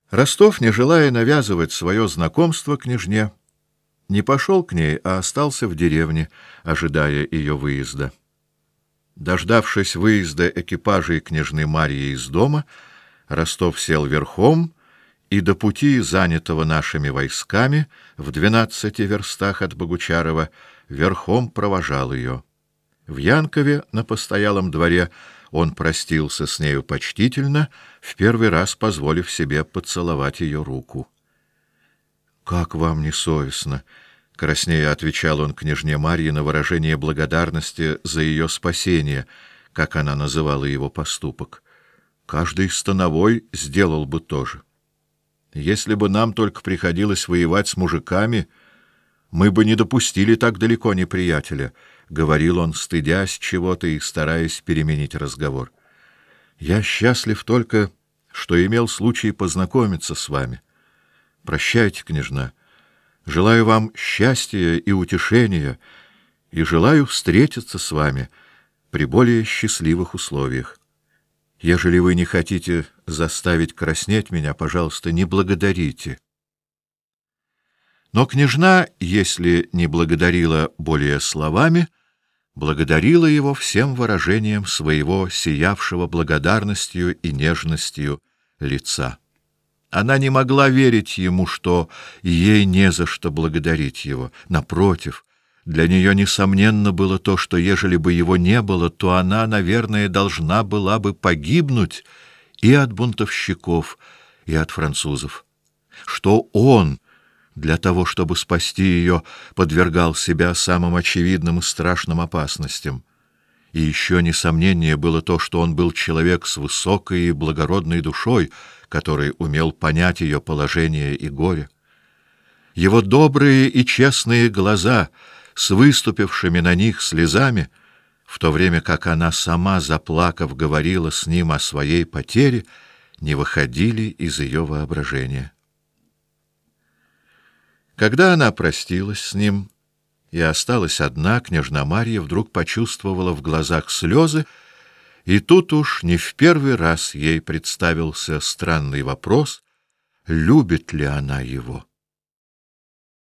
Ростов, не желая навязывать свое знакомство княжне, не пошел к ней, а остался в деревне, ожидая ее выезда. Дождавшись выезда экипажей княжны Марьи из дома, Ростов сел верхом и до пути, занятого нашими войсками, в 12 верстах от Богучарова, верхом провожал ее. В Янкове, на постоялом дворе, он простился с нею почтительно, в первый раз позволив себе поцеловать ее руку. — Как вам не совестно? — краснея отвечал он княжне Марье на выражение благодарности за ее спасение, как она называла его поступок. Каждый становой сделал бы то же. Если бы нам только приходилось воевать с мужиками, мы бы не допустили так далеко неприятеля, — говорил он, стыдясь чего-то и стараясь переменить разговор. Я счастлив только, что имел случай познакомиться с вами. Прощайте, княжна. Желаю вам счастья и утешения, и желаю встретиться с вами при более счастливых условиях. Ежели вы не хотите заставить краснеть меня, пожалуйста, не благодарите. Но княжна, если не благодарила более словами, благодарила его всем выражением своего сиявшего благодарностью и нежностью лица. Она не могла верить ему, что ей не за что благодарить его. Напротив, для нее несомненно было то, что ежели бы его не было, то она, наверное, должна была бы погибнуть и от бунтовщиков, и от французов. Что он, для того, чтобы спасти ее, подвергал себя самым очевидным и страшным опасностям. И еще несомнение было то, что он был человек с высокой и благородной душой, который умел понять ее положение и горе. Его добрые и честные глаза с выступившими на них слезами, в то время как она сама, заплакав, говорила с ним о своей потере, не выходили из ее воображения. Когда она простилась с ним и осталась одна, княжна Марья вдруг почувствовала в глазах слезы, и тут уж не в первый раз ей представился странный вопрос, любит ли она его.